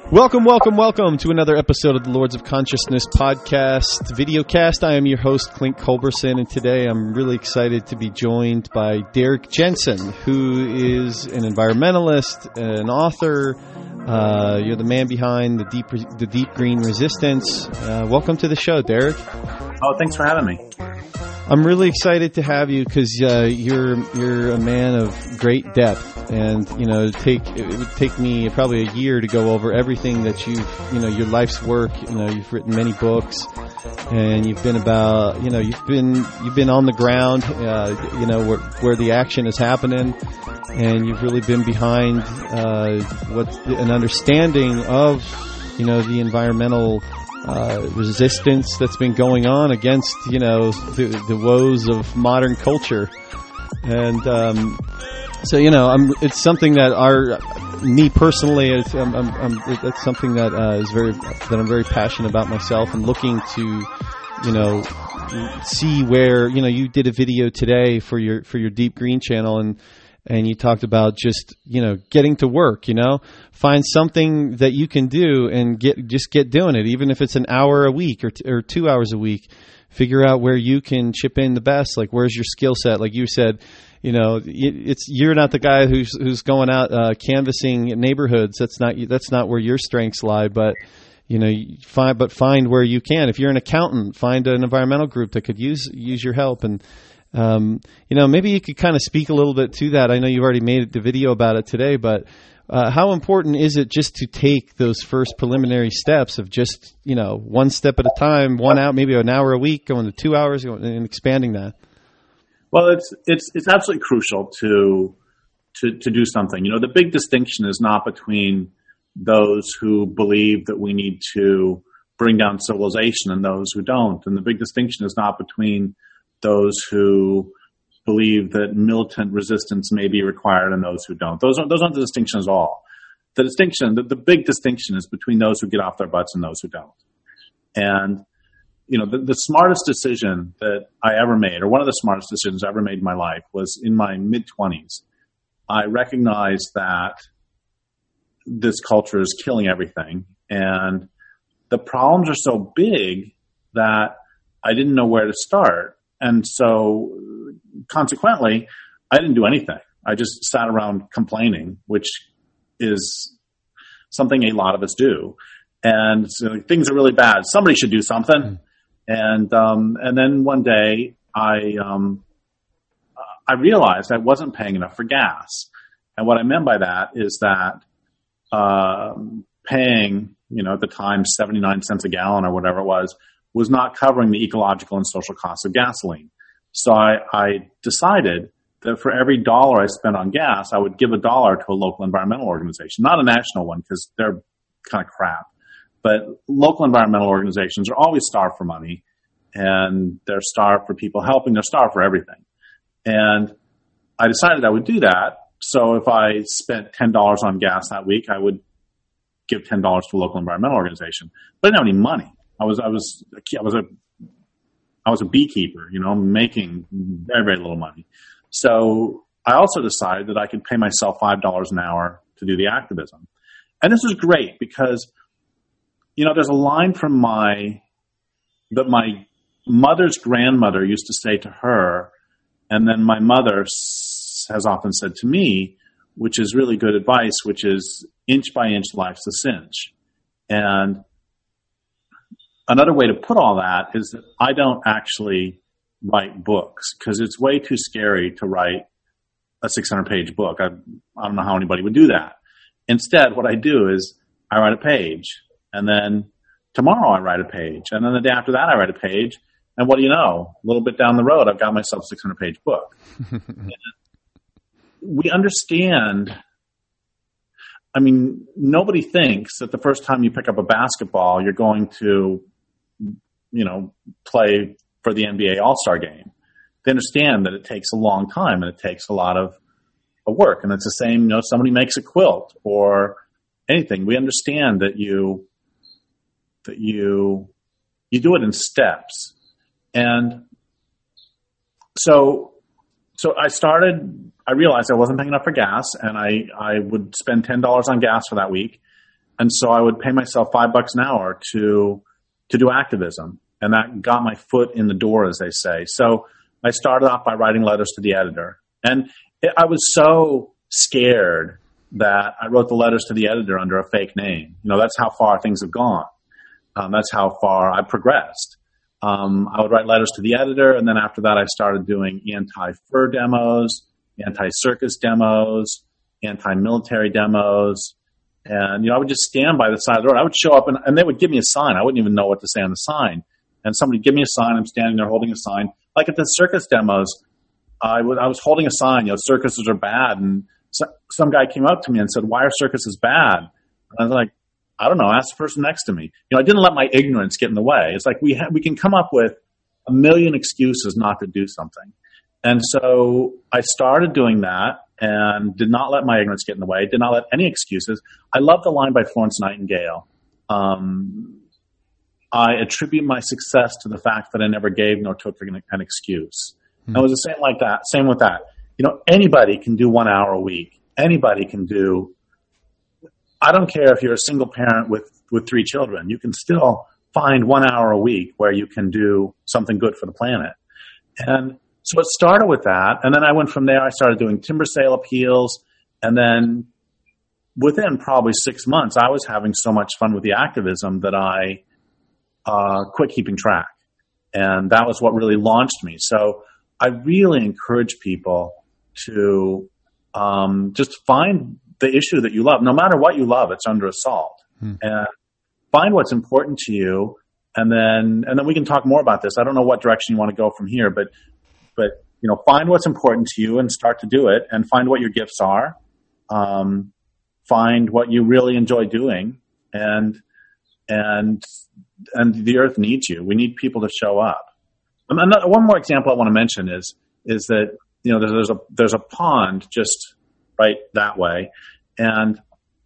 Welcome, welcome, welcome to another episode of the Lords of Consciousness podcast, videocast. I am your host, Clint Culberson, and today I'm really excited to be joined by Derrick Jensen, who is an environmentalist, an author. You're the man behind the Deep Green Resistance. Welcome to the show, Derrick. Oh, thanks for having me. I'm really excited to have you because you're a man of great depth, and it would take me probably a year to go over everything that your life's work. You've written many books, and you've been you've been on the ground, where the action is happening, and you've really been behind an understanding of the environmental resistance that's been going on against the woes of modern culture, and it's something that me personally that's something that I'm very passionate about myself, and looking to see where you did a video today for your Deep Green channel, and you talked about just, getting to work, find something that you can do and get doing it. Even if it's an hour a week or 2 hours a week, figure out where you can chip in the best. Like, where's your skill set? Like you said, you're not the guy who's going out, canvassing neighborhoods. That's not where your strengths lie, but find where you can. If you're an accountant, find an environmental group that could use your help. And, maybe you could kind of speak a little bit to that. I know you've already made the video about it today, but how important is it just to take those first preliminary steps of just, one step at a time, maybe an hour a week, going to 2 hours, and expanding that? Well, it's absolutely crucial to do something. The big distinction is not between those who believe that we need to bring down civilization and those who don't. And the big distinction is not between those who believe that militant resistance may be required and those who don't. Those aren't the distinctions at all. The big distinction is between those who get off their butts and those who don't. And, the smartest decision that I ever made, or one of the smartest decisions I ever made in my life, was in my mid-20s. I recognized that this culture is killing everything, and the problems are so big that I didn't know where to start. And so, consequently, I didn't do anything. I just sat around complaining, which is something a lot of us do. And so, things are really bad. Somebody should do something. And then one day, I realized I wasn't paying enough for gas. And what I meant by that is that paying, at the time, 79 cents a gallon or whatever it was not covering the ecological and social costs of gasoline. So I decided that for every dollar I spent on gas, I would give $1 to a local environmental organization, not a national one because they're kind of crap. But local environmental organizations are always starved for money, and they're starved for people helping. They're starved for everything. And I decided I would do that. So if I spent $10 on gas that week, I would give $10 to a local environmental organization. But I didn't have any money. I was a beekeeper, making very, very little money. So I also decided that I could pay myself $5 an hour to do the activism. And this was great because, there's a line from that my mother's grandmother used to say to her, and then my mother has often said to me, which is really good advice, which is inch by inch, life's a cinch. And another way to put all that is that I don't actually write books because it's way too scary to write a 600-page book. I don't know how anybody would do that. Instead, what I do is I write a page, and then tomorrow I write a page, and then the day after that I write a page, and what do you know? A little bit down the road, I've got myself a 600-page book. We understand. I mean, nobody thinks that the first time you pick up a basketball, you're going to play for the NBA All-Star game. They understand that it takes a long time and it takes a lot of work. And it's the same, somebody makes a quilt or anything. We understand that you do it in steps. And so I realized I wasn't paying enough for gas, and I would spend $10 on gas for that week. And so I would pay myself $5 an hour to do activism. And that got my foot in the door, as they say. So I started off by writing letters to the editor. And I was so scared that I wrote the letters to the editor under a fake name. That's how far things have gone. That's how far I progressed. I would write letters to the editor, and then after that I started doing anti-fur demos, anti-circus demos, anti-military demos. And, I would just stand by the side of the road. I would show up, and they would give me a sign. I wouldn't even know what to say on the sign. And somebody would give me a sign. I'm standing there holding a sign. Like at the circus demos, I was holding a sign, circuses are bad. And some guy came up to me and said, "Why are circuses bad?" And I was like, "I don't know. Ask the person next to me." I didn't let my ignorance get in the way. It's like we can come up with a million excuses not to do something. And so I started doing that and did not let my ignorance get in the way, did not let any excuses. I love the line by Florence Nightingale. I attribute my success to the fact that I never gave nor took an excuse. And it was the same with that. Anybody can do 1 hour a week. Anybody can do, I don't care if you're a single parent with 3 children, you can still find 1 hour a week where you can do something good for the planet. And so it started with that. And then I went from there, I started doing timber sale appeals. And then within probably 6 months, I was having so much fun with the activism that I quit keeping track. And that was what really launched me. So I really encourage people to just find the issue that you love. No matter what you love, it's under assault. And find what's important to you, and then we can talk more about this. I don't know what direction you want to go from here, but find what's important to you and start to do it, and find what your gifts are. Find what you really enjoy doing, and the earth needs you. We need people to show up. One more example I want to mention is that there's a pond just right that way, and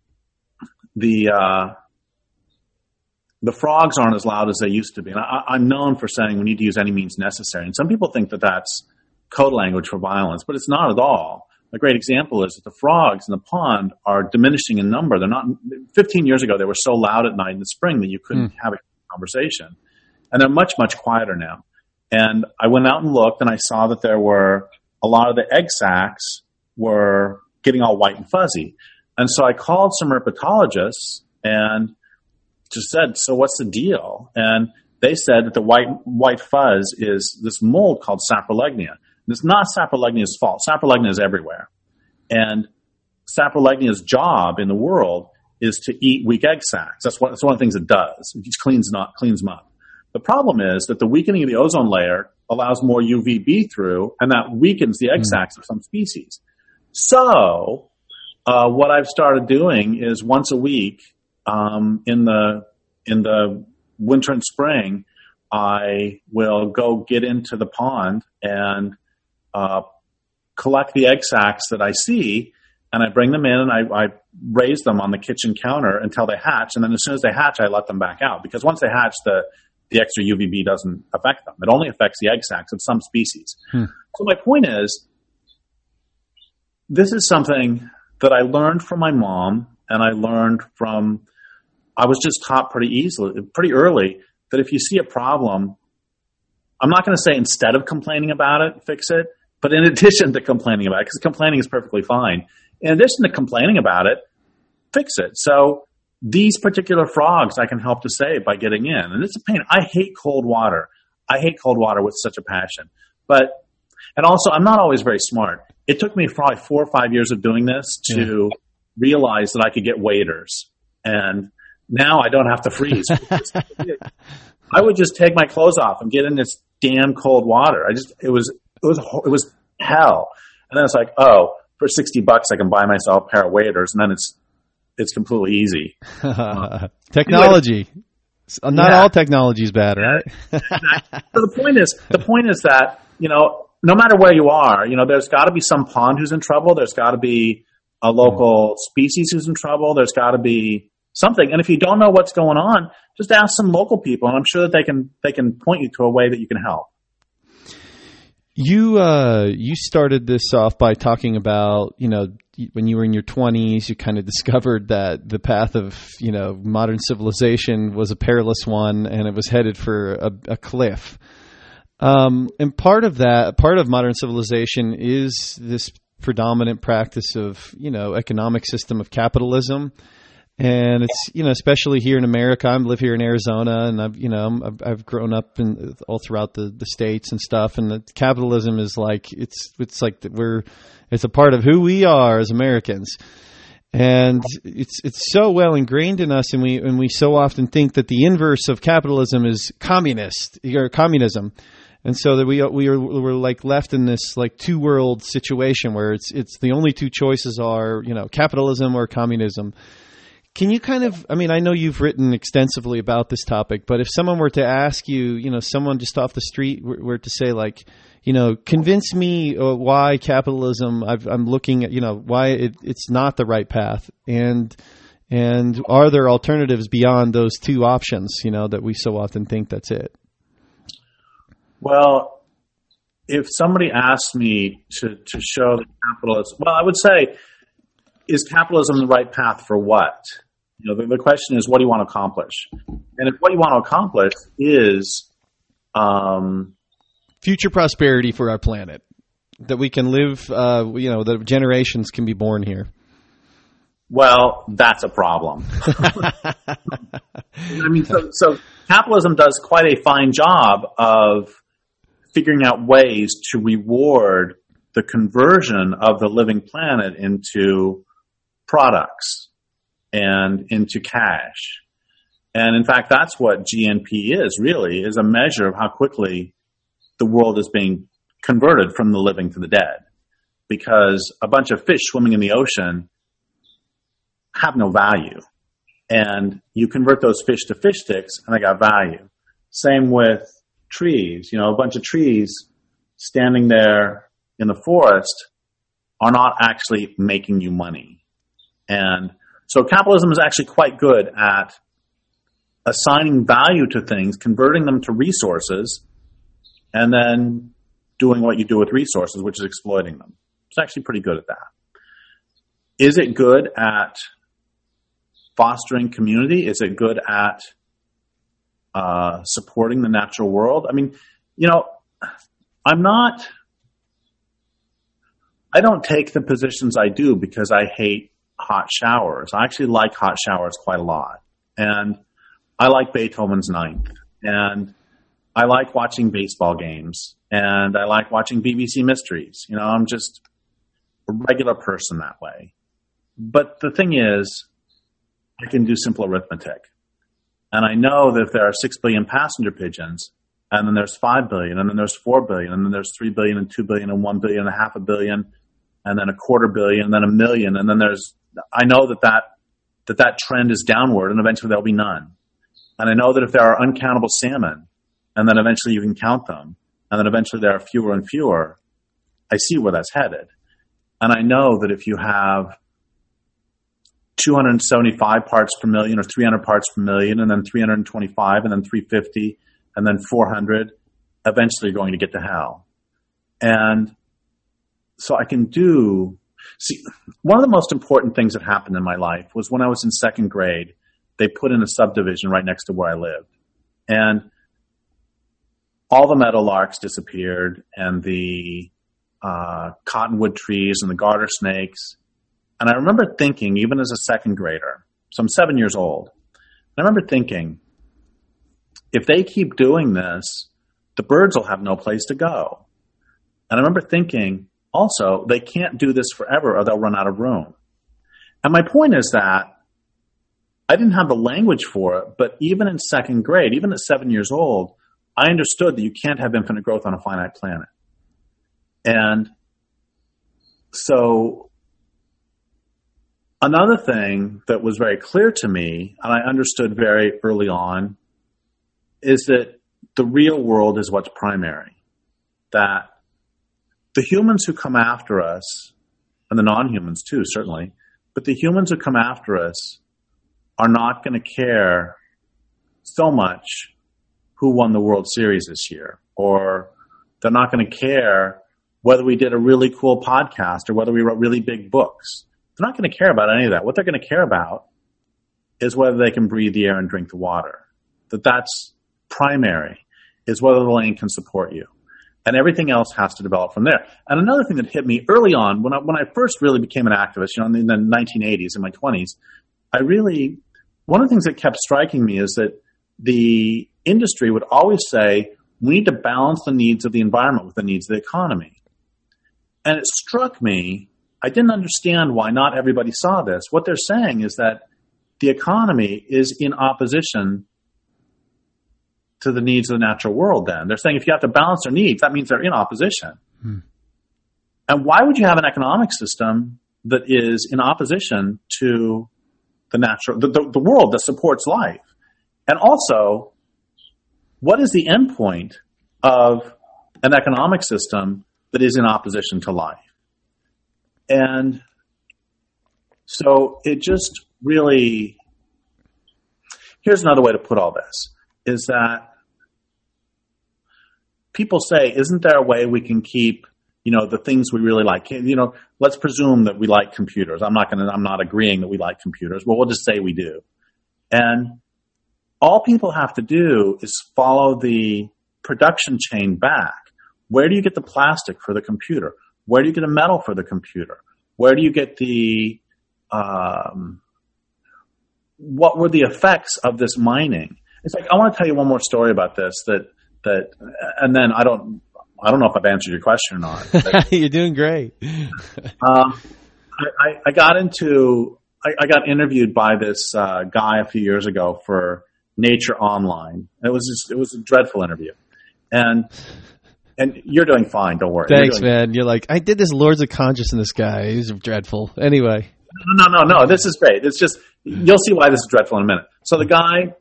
the frogs aren't as loud as they used to be. And I'm known for saying we need to use any means necessary. And some people think that that's code language for violence, but it's not at all. A great example is that the frogs in the pond are diminishing in number. They're not. 15 years ago, they were so loud at night in the spring that you couldn't have a conversation. And they're much, much quieter now. And I went out and looked, and I saw that there were a lot of the egg sacs were getting all white and fuzzy. And so I called some herpetologists and just said, "So what's the deal?" And they said that the white fuzz is this mold called Saprolegnia. And it's not Saprolegnia's fault. Saprolegnia is everywhere. And Saprolegnia's job in the world is to eat weak egg sacs. That's one of the things it does. It just cleans them up. The problem is that the weakening of the ozone layer allows more UVB through, and that weakens the egg sacs of some species. So what I've started doing is once a week in the winter and spring, I will go get into the pond and collect the egg sacs that I see, and I bring them in and I raise them on the kitchen counter until they hatch. And then as soon as they hatch, I let them back out, because once they hatch, the extra UVB doesn't affect them. It only affects the egg sacs of some species. So my point is, this is something that I learned from my mom, and I was just taught pretty early, that if you see a problem, I'm not going to say instead of complaining about it, fix it, but in addition to complaining about it, because complaining is perfectly fine. In addition to complaining about it, fix it. So these particular frogs I can help to save by getting in. And it's a pain. I hate cold water. I hate cold water with such a passion. And also, I'm not always very smart. It took me probably 4 or 5 years of doing this to realize that I could get waders. And now I don't have to freeze. I would just take my clothes off and get in this damn cold water. It was hell. And then it's like, oh, for $60 I can buy myself a pair of waders, and then it's completely easy. Technology. Not all technology is bad, right? So the point is that, no matter where you are, there's got to be some pond who's in trouble. There's got to be a local species who's in trouble. There's got to be something. And if you don't know what's going on, just ask some local people, and I'm sure that they can point you to a way that you can help. You started this off by talking about, when you were in your 20s, you kind of discovered that the path of, modern civilization was a perilous one and it was headed for a cliff. And part of modern civilization is this predominant practice of, economic system of capitalism. And it's, especially here in America, I live here in Arizona, and I've grown up all throughout the states and stuff. And the capitalism is like, it's a part of who we are as Americans. And it's so well ingrained in us. And we so often think that the inverse of capitalism is communism. And so that we're like left in this like two world situation where it's the only two choices are, capitalism or communism. Can you I know you've written extensively about this topic, but if someone were to ask you, someone just off the street were to say like, convince me why capitalism, I'm looking at, why it's not the right path. And are there alternatives beyond those two options, that we so often think that's it? Well, if somebody asked me to show that capitalism, I would say, is capitalism the right path for what? The question is, what do you want to accomplish? And if what you want to accomplish is future prosperity for our planet, that we can live, that generations can be born here. Well, that's a problem. So capitalism does quite a fine job of figuring out ways to reward the conversion of the living planet into products and into cash. And in fact, that's what GNP is a measure of how quickly the world is being converted from the living to the dead. Because a bunch of fish swimming in the ocean have no value. And you convert those fish to fish sticks and they got value. Same with trees. A bunch of trees standing there in the forest are not actually making you money. And so capitalism is actually quite good at assigning value to things, converting them to resources, and then doing what you do with resources, which is exploiting them. It's actually pretty good at that. Is it good at fostering community? Is it good at supporting the natural world? I don't take the positions I do because I hate hot showers. I actually like hot showers quite a lot. And I like Beethoven's Ninth. And I like watching baseball games. And I like watching BBC Mysteries. I'm just a regular person that way. But the thing is, I can do simple arithmetic. And I know that if there are 6 billion passenger pigeons, and then there's 5 billion, and then there's 4 billion, and then there's 3 billion and 2 billion and 1 billion and a half a billion, and then a quarter billion, and then a million, and then I know that trend is downward, and eventually there'll be none. And I know that if there are uncountable salmon, and then eventually you can count them, and then eventually there are fewer and fewer, I see where that's headed. And I know that if you have 275 parts per million or 300 parts per million, and then 325, and then 350, and then 400, eventually you're going to get to hell. And so I can one of the most important things that happened in my life was when I was in second grade, they put in a subdivision right next to where I lived. And all the meadowlarks disappeared, and the cottonwood trees and the garter snakes. And I remember thinking, even as a second grader, so I'm 7 years old, I remember thinking, if they keep doing this, the birds will have no place to go. And I remember thinking, also, they can't do this forever or they'll run out of room. And my point is that I didn't have the language for it, but even in second grade, even at 7 years old, I understood that you can't have infinite growth on a finite planet. And so another thing that was very clear to me, and I understood very early on, is that the real world is what's primary. That the humans who come after us, and the non-humans too, certainly, but the humans who come after us are not going to care so much who won the World Series this year, or They're not going to care whether we did a really cool podcast or whether we wrote really big books. They're not going to care about any of that. What they're going to care about is whether they can breathe the air and drink the water. That's primary, is whether the land can support you. And everything else has to develop from there. And another thing that hit me early on, when I first really became an activist, in the 1980s, in my 20s, one of the things that kept striking me is that the industry would always say, we need to balance the needs of the environment with the needs of the economy. And it struck me, I didn't understand why not everybody saw this. What they're saying is that the economy is in opposition to the needs of the natural world then. They're saying if you have to balance their needs, that means they're in opposition. And why would you have an economic system that is in opposition to the natural, the world that supports life? And also, what is the end point of an economic system that is in opposition to life? And so it just really, here's another way to put all this, is that people say, isn't there a way we can keep, the things we really like? Let's presume that we like computers. I'm not agreeing that we like computers. Well, we'll just say we do. And all people have to do is follow the production chain back. Where do you get the plastic for the computer? Where do you get the metal for the computer? Where do you get what were the effects of this mining? It's like, I want to tell you one more story about this and then I don't know if I've answered your question or not. You're doing great. I got interviewed by this guy a few years ago for Nature Online. It was a dreadful interview. And you're doing fine, don't worry. Thanks, man. You're like, I did this Lords of Consciousness guy. He was dreadful. Anyway. No. This is great. It's just, you'll see why this is dreadful in a minute. So the guy,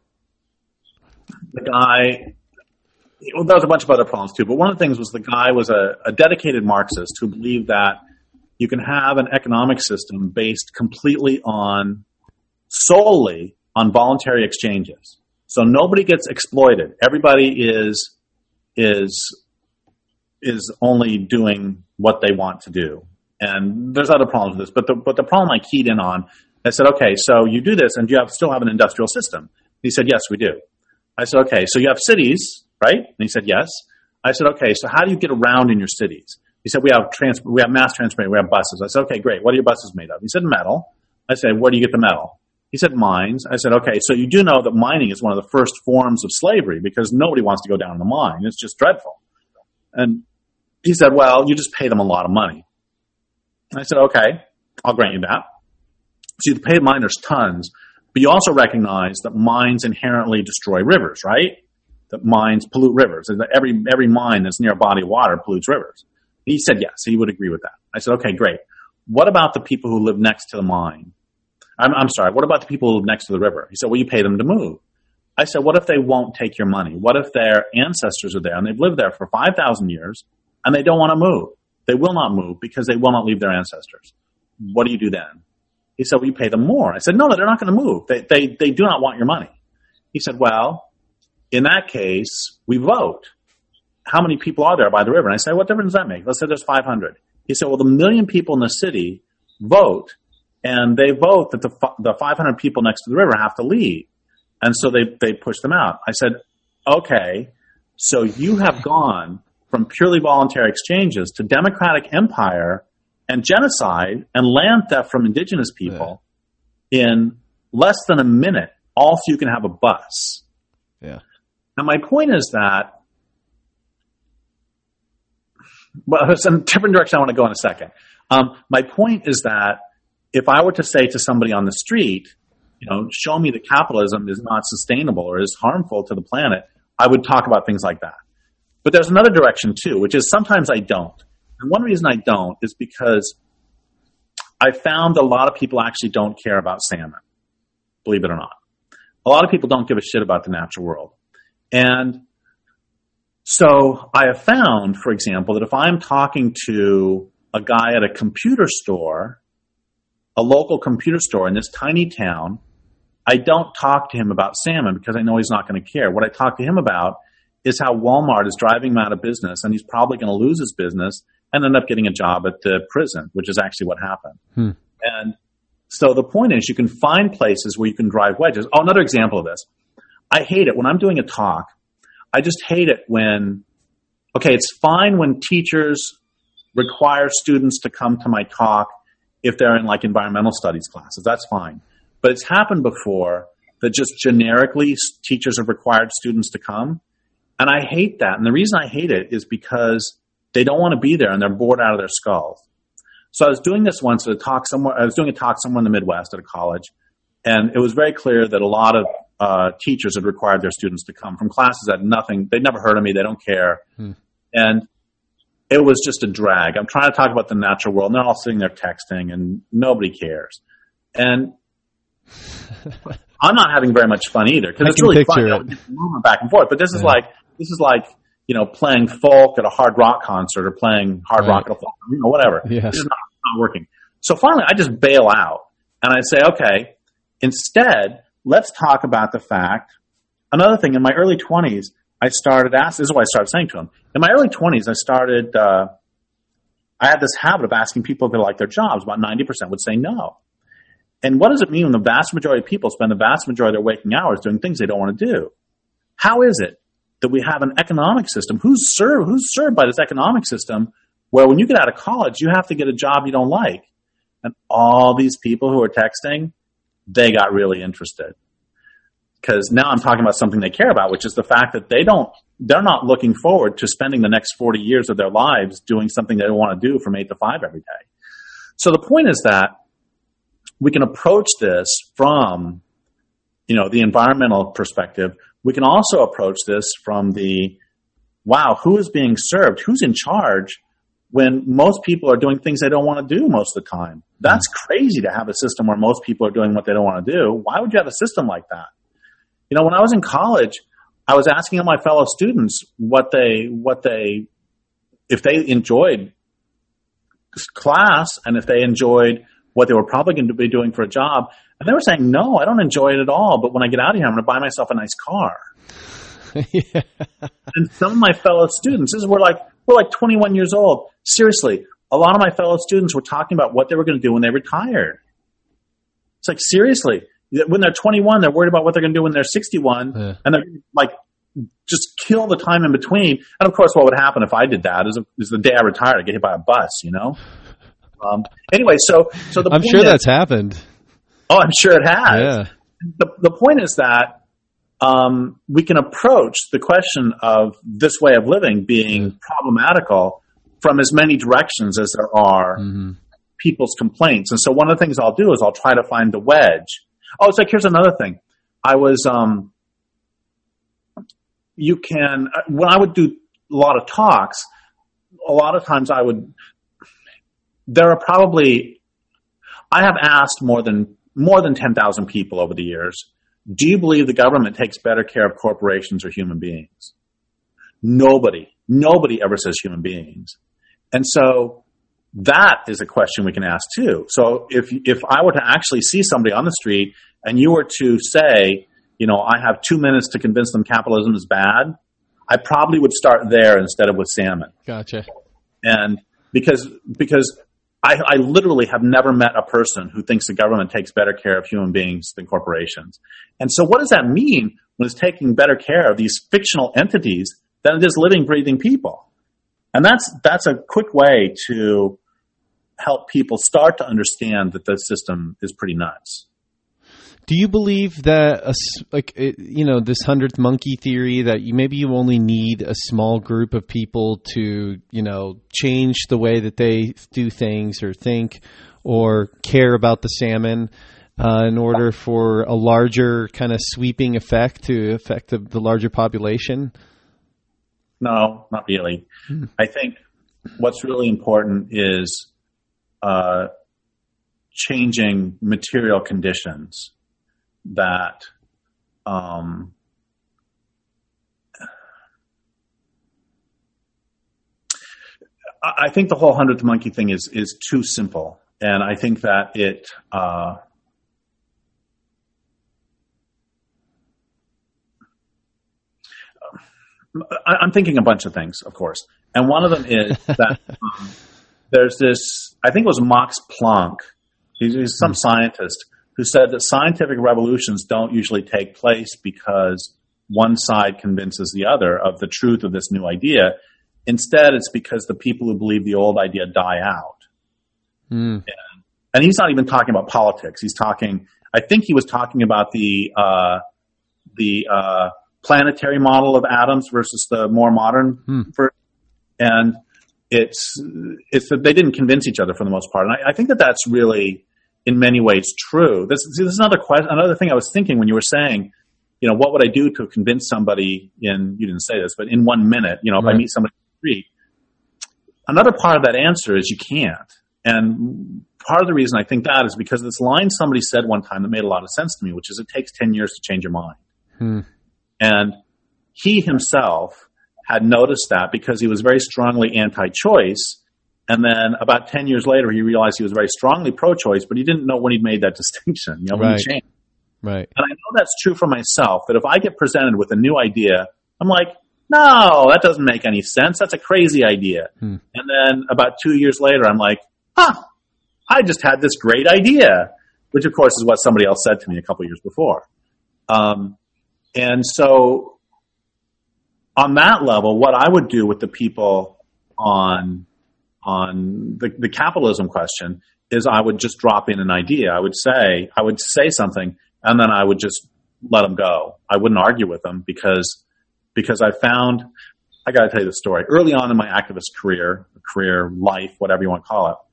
well, there was a bunch of other problems too, but one of the things was the guy was a dedicated Marxist who believed that you can have an economic system based solely on voluntary exchanges. So nobody gets exploited. Everybody is only doing what they want to do. And there's other problems with this, but the problem I keyed in on, I said, okay, so you do this and you still have an industrial system. He said, yes, we do. I said, okay, so you have cities, right? And he said, yes. I said, okay, so how do you get around in your cities? He said, we have mass transportation, we have buses. I said, okay, great. What are your buses made of? He said, metal. I said, where do you get the metal? He said, mines. I said, okay, so you do know that mining is one of the first forms of slavery because nobody wants to go down in the mine. It's just dreadful. And he said, well, you just pay them a lot of money. And I said, okay, I'll grant you that. So you pay miners tons, but you also recognize that mines inherently destroy rivers, right? That mines pollute rivers. And that every mine that's near a body of water pollutes rivers. He said yes, he would agree with that. I said, okay, great. What about the people who live next to the mine? I'm sorry, what about the people who live next to the river? He said, well, you pay them to move. I said, what if they won't take your money? What if their ancestors are there and they've lived there for 5,000 years and they don't want to move? They will not move because they will not leave their ancestors. What do you do then? He said, well, you pay them more. I said, no, they're not going to move. They do not want your money. He said, well, in that case, we vote. How many people are there by the river? And I said, what difference does that make? Let's say there's 500. He said, well, the 1 million people in the city vote, and they vote that the 500 people next to the river have to leave. And so they push them out. I said, okay, so you have gone from purely voluntary exchanges to democratic empire and genocide and land theft from indigenous people in less than a minute, all so you can have a bus. Yeah. And my point is that, well, there's a different direction I want to go in a second. My point is that if I were to say to somebody on the street, show me that capitalism is not sustainable or is harmful to the planet, I would talk about things like that. But there's another direction too, which is sometimes I don't. And one reason I don't is because I found a lot of people actually don't care about salmon, believe it or not. A lot of people don't give a shit about the natural world. And so I have found, for example, that if I'm talking to a guy at a computer store, a local computer store in this tiny town, I don't talk to him about salmon because I know he's not going to care. What I talk to him about is how Walmart is driving him out of business, and he's probably going to lose his business and end up getting a job at the prison, which is actually what happened. And so the point is, you can find places where you can drive wedges. Oh, another example of this. I hate it when I'm doing a talk. I just hate it when, okay, it's fine when teachers require students to come to my talk if they're in like environmental studies classes. That's fine. But it's happened before that just generically teachers have required students to come. And I hate that. And the reason I hate it is because they don't want to be there and they're bored out of their skulls. So I was doing this once at a talk somewhere. I was doing a talk somewhere in the Midwest at a college, and it was very clear that a lot of teachers had required their students to come from classes that had nothing. They'd never heard of me. They don't care. And it was just a drag. I'm trying to talk about the natural world, and they're all sitting there texting, and nobody cares. And I'm not having very much fun either, because it's really fun. Moving back and forth. But this is like playing folk at a hard rock concert or playing hard rock at a folk, whatever. Yes. This is not working. So finally, I just bail out and I say, okay, instead, let's talk about the fact. Another thing, in my early 20s, I started asking. This is what I started saying to him. In my early 20s, I had this habit of asking people if they like their jobs. About 90% would say no. And what does it mean when the vast majority of people spend the vast majority of their waking hours doing things they don't want to do? How is it that we have an economic system? Who's served by this economic system where when you get out of college, you have to get a job you don't like? And all these people who are texting, they got really interested. Because now I'm talking about something they care about, which is the fact that they're not looking forward to spending the next 40 years of their lives doing something they don't want to do from 8 to 5 every day. So the point is that we can approach this from, the environmental perspective. We can also approach this from who is being served? Who's in charge when most people are doing things they don't want to do most of the time? That's crazy to have a system where most people are doing what they don't want to do. Why would you have a system like that? When I was in college, I was asking all my fellow students if they enjoyed class and if they enjoyed what they were probably going to be doing for a job. And they were saying, no, I don't enjoy it at all. But when I get out of here, I'm going to buy myself a nice car. Yeah. And some of my fellow students, we're like 21 years old. Seriously, a lot of my fellow students were talking about what they were going to do when they retired. It's like, seriously, when they're 21, they're worried about what they're going to do when they're 61. Yeah. And they're like, just kill the time in between. And of course, what would happen if I did that is the day I retired, I'd get hit by a bus, Anyway, so the I'm sure that's happened. Oh, I'm sure it has. Yeah. The point is that we can approach the question of this way of living being problematical from as many directions as there are people's complaints. And so one of the things I'll do is I'll try to find the wedge. Oh, it's like, here's another thing. I was, when I would do a lot of talks, a lot of times I have asked more than 10,000 people over the years, do you believe the government takes better care of corporations or human beings? Nobody ever says human beings. And so that is a question we can ask too. So if I were to actually see somebody on the street and you were to say, I have 2 minutes to convince them capitalism is bad, I probably would start there instead of with salmon. Gotcha. And because I literally have never met a person who thinks the government takes better care of human beings than corporations. And so what does that mean when it's taking better care of these fictional entities than it is living, breathing people? And that's a quick way to help people start to understand that the system is pretty nuts. Do you believe that this 100th monkey theory that maybe you only need a small group of people to change the way that they do things or think or care about the salmon in order for a larger kind of sweeping effect to affect the larger population? No, not really. I think what's really important is changing material conditions that I think the whole 100th monkey thing is too simple. And I think that it I'm thinking a bunch of things, of course. And one of them is that there's this, I think it was Max Planck, he's some scientist, who said that scientific revolutions don't usually take place because one side convinces the other of the truth of this new idea. Instead, it's because the people who believe the old idea die out. And he's not even talking about politics. He's talking, I think he was talking about the planetary model of atoms versus the more modern version. And it's that they didn't convince each other for the most part. And I think that that's really, in many ways, true. This is another thing I was thinking when you were saying, what would I do to convince somebody you didn't say this, but in 1 minute, if I meet somebody in the street. Another part of that answer is you can't. And part of the reason I think that is because this line somebody said one time that made a lot of sense to me, which is it takes 10 years to change your mind. And he himself had noticed that because he was very strongly anti-choice. And then about 10 years later, he realized he was very strongly pro-choice, but he didn't know when he'd made that distinction, when he changed. Right. And I know that's true for myself, that if I get presented with a new idea, I'm like, no, that doesn't make any sense. That's a crazy idea. And then about 2 years later, I'm like, I just had this great idea, which of course is what somebody else said to me a couple of years before. And so on that level, what I would do with the people on the capitalism question is I would just drop in an idea. I would say something, and then I would just let them go. I wouldn't argue with them because I found, I got to tell you the story. Early on in my activist career, life, whatever you want to call it,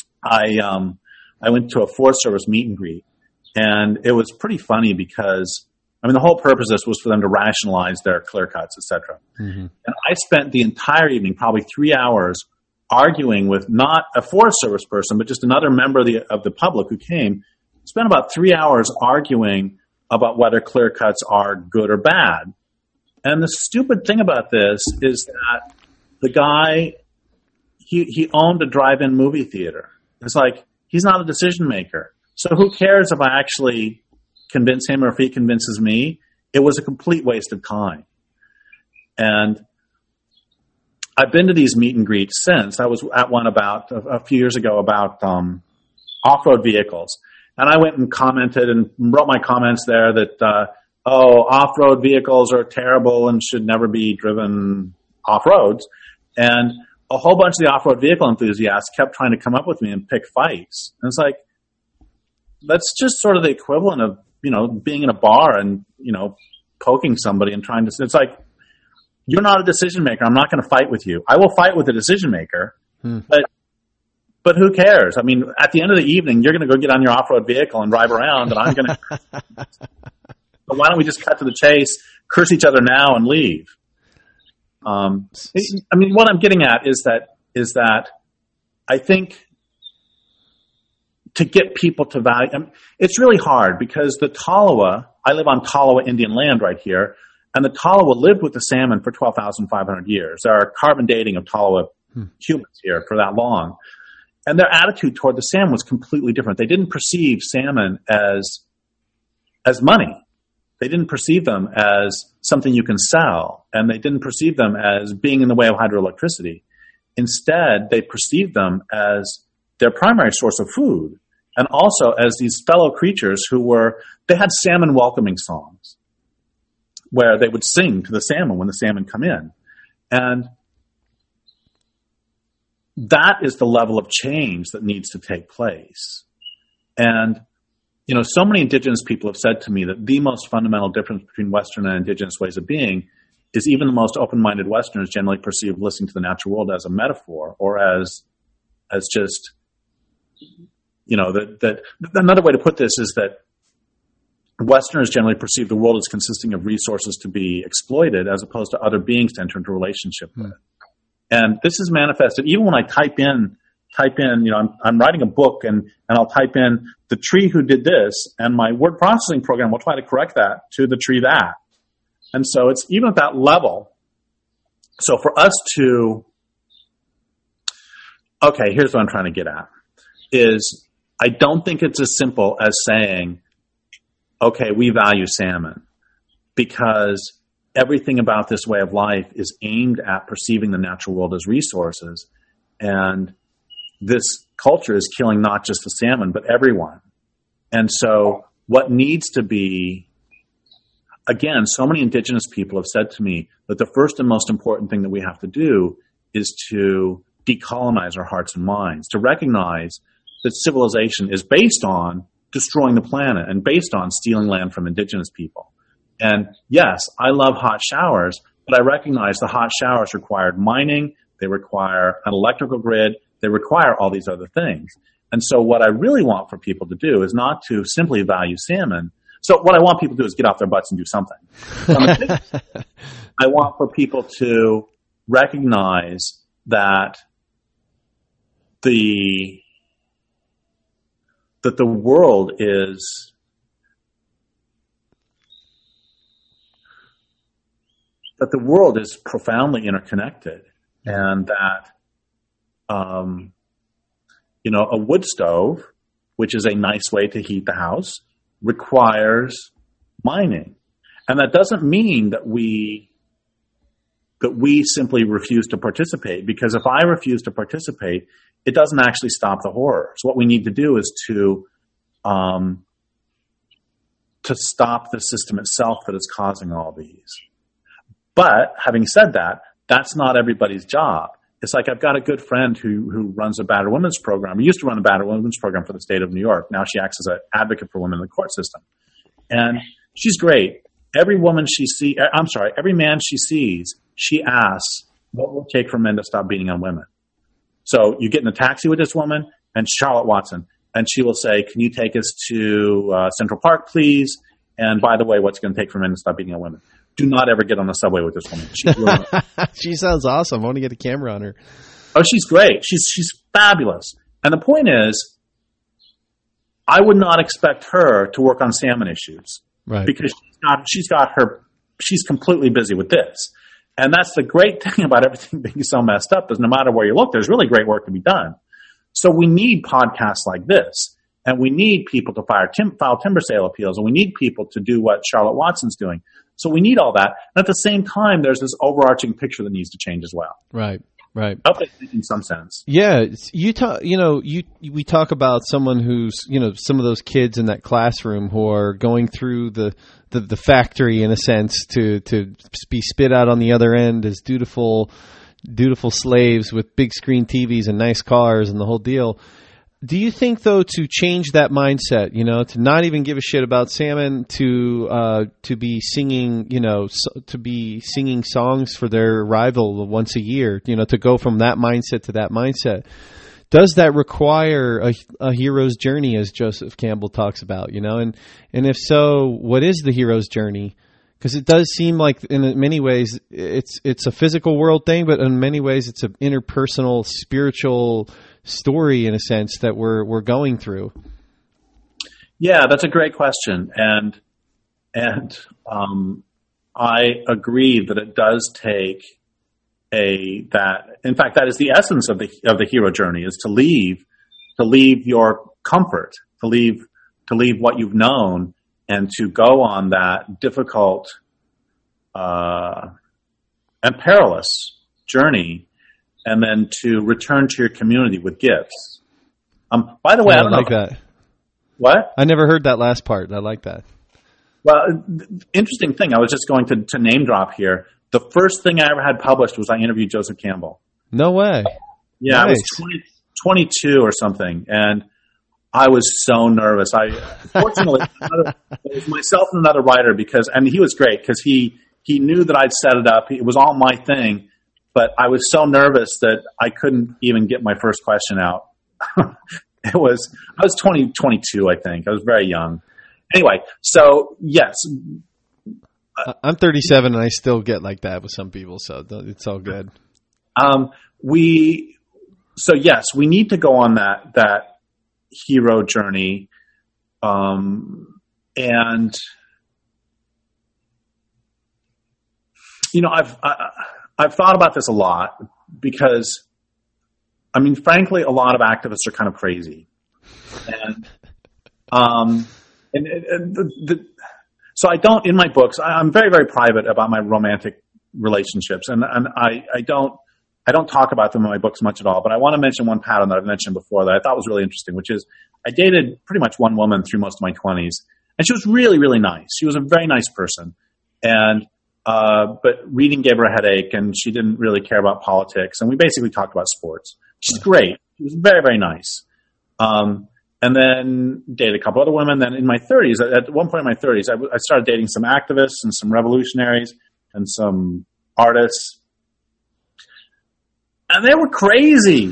I went to a Forest Service meet and greet, and it was pretty funny because, the whole purpose of this was for them to rationalize their clear cuts, et cetera. And I spent the entire evening, probably 3 hours, arguing with not a Forest Service person, but just another member of the public who came. Spent about 3 hours arguing about whether clear cuts are good or bad. And the stupid thing about this is that the guy, he owned a drive-in movie theater. It's like, he's not a decision maker. So who cares if I actually convince him or if he convinces me? It was a complete waste of time. And I've been to these meet and greets since. I was at one about a few years ago about off-road vehicles. And I went and commented and wrote my comments there that, off-road vehicles are terrible and should never be driven off-roads. And a whole bunch of the off-road vehicle enthusiasts kept trying to come up with me and pick fights. And it's like, that's just sort of the equivalent of, being in a bar and, poking somebody and trying to, it's like, you're not a decision maker. I'm not going to fight with you. I will fight with a decision maker, but who cares? At the end of the evening, you're going to go get on your off-road vehicle and drive around, and I'm going to. But why don't we just cut to the chase, curse each other now, and leave? What I'm getting at is that I think to get people to value, it's really hard because the Tolowa. I live on Tolowa Indian land right here. And the Tolowa lived with the salmon for 12,500 years. There are carbon dating of Tolowa humans here for that long. And their attitude toward the salmon was completely different. They didn't perceive salmon as money. They didn't perceive them as something you can sell. And they didn't perceive them as being in the way of hydroelectricity. Instead, they perceived them as their primary source of food. And also as these fellow creatures they had salmon welcoming songs, where they would sing to the salmon when the salmon come in. And that is the level of change that needs to take place. And, so many indigenous people have said to me that the most fundamental difference between Western and indigenous ways of being is even the most open-minded Westerners generally perceive listening to the natural world as a metaphor or as just, that another way to put this is that Westerners generally perceive the world as consisting of resources to be exploited as opposed to other beings to enter into a relationship with. And this is manifested even when I type in, I'm writing a book and I'll type in the tree who did this, and my word processing program will try to correct that to the tree that. And so it's even at that level. So for us to, okay, here's what I'm trying to get at, is I don't think it's as simple as saying, okay, we value salmon, because everything about this way of life is aimed at perceiving the natural world as resources. And this culture is killing not just the salmon, but everyone. And so what needs to be, again, so many indigenous people have said to me that the first and most important thing that we have to do is to decolonize our hearts and minds, to recognize that civilization is based on destroying the planet and based on stealing land from indigenous people. And yes, I love hot showers, but I recognize the hot showers required mining, they require an electrical grid, they require all these other things. And so what I really want for people to do is not to simply value salmon. So what I want people to do is get off their butts and do something. I want for people to recognize that the world is profoundly interconnected, and that a wood stove, which is a nice way to heat the house, requires mining. And that doesn't mean that we simply refuse to participate, because if I refuse to participate, it doesn't actually stop the horror. So what we need to do is to stop the system itself that is causing all these. But having said that, that's not everybody's job. It's like I've got a good friend who runs a battered women's program. He used to run a battered women's program for the state of New York. Now she acts as an advocate for women in the court system. And she's great. Every man she sees, she asks, what will it take for men to stop beating on women? So you get in a taxi with this woman, and Charlotte Watson, and she will say, can you take us to Central Park, please? And by the way, what's it going to take for men to stop beating on women? Do not ever get on the subway with this woman. She sounds awesome. I want to get a camera on her. Oh, she's great. She's fabulous. And the point is, I would not expect her to work on salmon issues. Right. Because she's completely busy with this. And that's the great thing about everything being so messed up, is no matter where you look, there's really great work to be done. So we need podcasts like this, and we need people to file timber sale appeals, and we need people to do what Charlotte Watson's doing. So we need all that. And at the same time, there's this overarching picture that needs to change as well. Right. In some sense. Yeah. We talk about someone who's, some of those kids in that classroom who are going through the factory, in a sense, to be spit out on the other end as dutiful slaves with big screen TVs and nice cars and the whole deal. Do you think, though, to change that mindset, to not even give a shit about salmon, to be singing, to be singing songs for their arrival once a year, to go from that mindset to that mindset, does that require a hero's journey, as Joseph Campbell talks about, and if so, what is the hero's journey? Because it does seem like, in many ways, it's a physical world thing, but in many ways, it's an interpersonal, spiritual story, in a sense, that we're going through. Yeah, that's a great question, and I agree that it does take that. In fact, that is the essence of the hero journey: is to leave your comfort, to leave what you've known, and to go on that difficult and perilous journey, and then to return to your community with gifts. By the way, I don't like know. That. What? I never heard that last part. I like that. Well, interesting thing. I was just going to name drop here. The first thing I ever had published was I interviewed Joseph Campbell. No way. Yeah, nice. I was 22 or something, and I was so nervous. Fortunately, it was myself and another writer, he was great because he knew that I'd set it up. It was all my thing, but I was so nervous that I couldn't even get my first question out. I was 22, I think. I was very young. Anyway, so yes. I'm 37 and I still get like that with some people, so it's all good. So yes, we need to go on that hero journey. And I've thought about this a lot because, frankly, a lot of activists are kind of crazy. So I don't, in my books, I'm very, very private about my romantic relationships, and I don't talk about them in my books much at all, but I want to mention one pattern that I've mentioned before that I thought was really interesting, which is I dated pretty much one woman through most of my 20s, and she was really, really nice. She was a very nice person, and but reading gave her a headache, and she didn't really care about politics, and we basically talked about sports. She's great. She was very, very nice. And then dated a couple other women. Then in my 30s, at one point in my 30s, I started dating some activists and some revolutionaries and some artists. And they were crazy.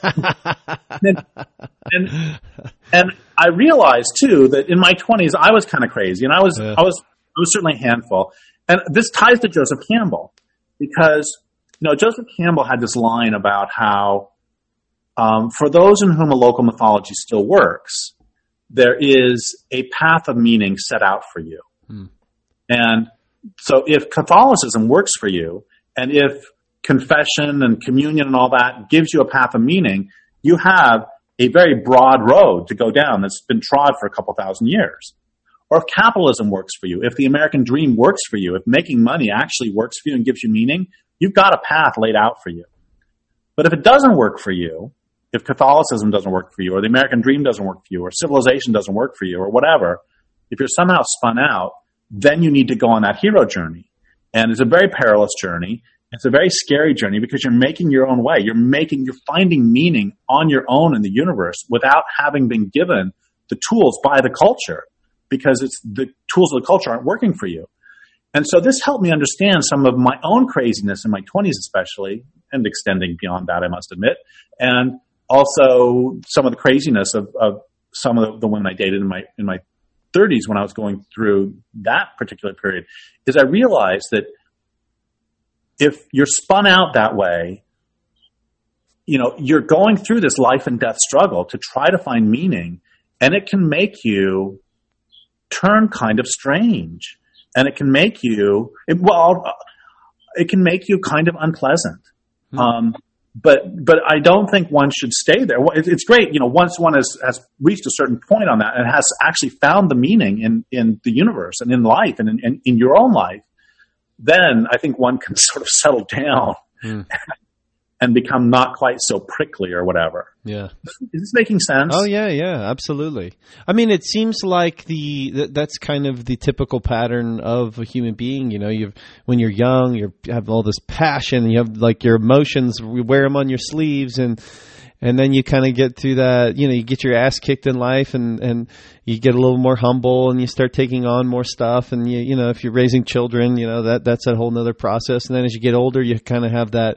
and I realized too that in my 20s I was kind of crazy, and I was certainly a handful. And this ties to Joseph Campbell, because Joseph Campbell had this line about how for those in whom a local mythology still works, there is a path of meaning set out for you. And so if Catholicism works for you, and if confession and communion and all that gives you a path of meaning, you have a very broad road to go down that's been trod for a couple thousand years. Or if capitalism works for you, if the American dream works for you, if making money actually works for you and gives you meaning, you've got a path laid out for you. But if it doesn't work for you, if Catholicism doesn't work for you, or the American dream doesn't work for you, or civilization doesn't work for you, or whatever, if you're somehow spun out, then you need to go on that hero journey. And it's a very perilous journey. It's a very scary journey, because you're making your own way. You're finding meaning on your own in the universe without having been given the tools by the culture, because the tools of the culture aren't working for you. And so this helped me understand some of my own craziness in my 20s especially, and extending beyond that, I must admit, and also some of the craziness of some of the women I dated in my 30s when I was going through that particular period, is I realized that if you're spun out that way, you're going through this life and death struggle to try to find meaning, and it can make you turn kind of strange, and it can make you kind of unpleasant. But I don't think one should stay there. It's great, once one has reached a certain point on that and has actually found the meaning in the universe and in life and in your own life, then I think one can sort of settle down and become not quite so prickly or whatever. Yeah. Is this making sense? Oh, yeah, absolutely. I mean, it seems like that's kind of the typical pattern of a human being. When you're young, you have all this passion, you have like your emotions, you wear them on your sleeves, and then you kind of get to that, you get your ass kicked in life, and you get a little more humble, and you start taking on more stuff. And if you're raising children, that's a whole nother process. And then as you get older, you kind of have that,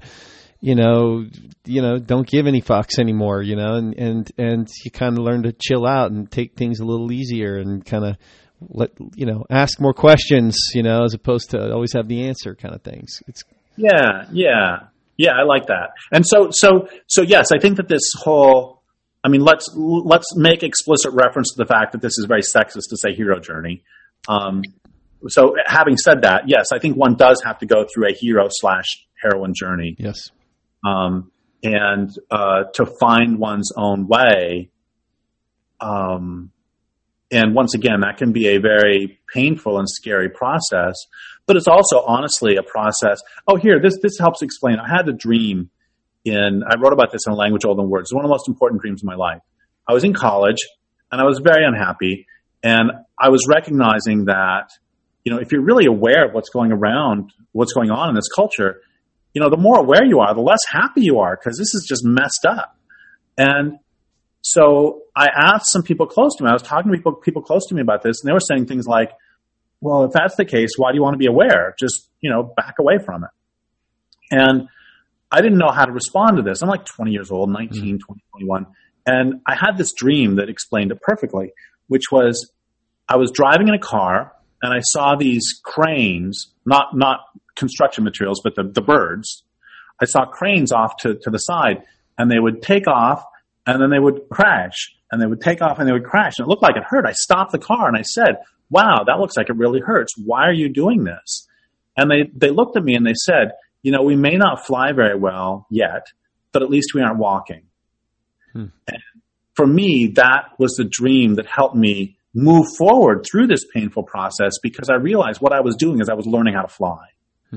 don't give any fucks anymore, and you kind of learn to chill out and take things a little easier and kind of ask more questions, as opposed to always have the answer kind of things. Yeah, I like that. And so yes, I think that this whole, let's make explicit reference to the fact that this is very sexist to say hero journey. So having said that, yes, I think one does have to go through a hero/heroine journey. Yes. And to find one's own way. And once again, that can be a very painful and scary process, but it's also honestly a process. Oh, here, this helps explain. I had a dream I wrote about this in A Language Older Than Words. It's one of the most important dreams of my life. I was in college and I was very unhappy, and I was recognizing that, if you're really aware of what's going on in this culture, the more aware you are, the less happy you are, because this is just messed up. And so I asked some people close to me, I was talking to people close to me about this, and they were saying things like, well, if that's the case, why do you want to be aware? Just, back away from it. And I didn't know how to respond to this. I'm like 20 years old, 19, 20, 21. And I had this dream that explained it perfectly, which was I was driving in a car and I saw these cranes, not construction materials, but the birds. I saw cranes off to the side, and they would take off and then they would crash, and they would take off and they would crash. And it looked like it hurt. I stopped the car and I said, wow, that looks like it really hurts. Why are you doing this? And they looked at me and they said, we may not fly very well yet, but at least we aren't walking. And for me, that was the dream that helped me move forward through this painful process because I realized what I was doing is I was learning how to fly.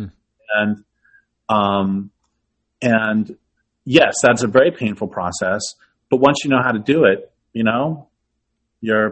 And yes, that's a very painful process, but once you know how to do it, you know, you're